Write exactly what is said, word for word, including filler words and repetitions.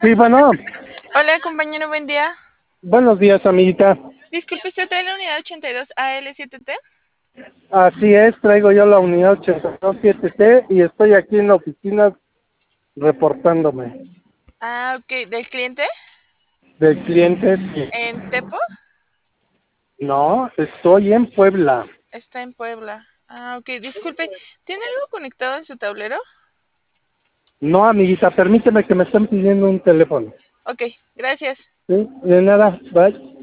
Sí, bueno, Hola, compañero, buen día. buenos días, amiguita. Disculpe, ¿usted trae la unidad ochenta y dos A L siete T? Así es, traigo yo la unidad ochenta y dos siete T y estoy aquí en la oficina reportándome Ah, ok. ¿Del cliente? del cliente. Sí. ¿En Tepo? No, estoy en Puebla. Está en Puebla. Ah, ok. Disculpe, ¿tiene algo conectado en su tablero? No, amiguita, permíteme que me están pidiendo un teléfono. Ok, gracias. ¿Sí? De nada, bye.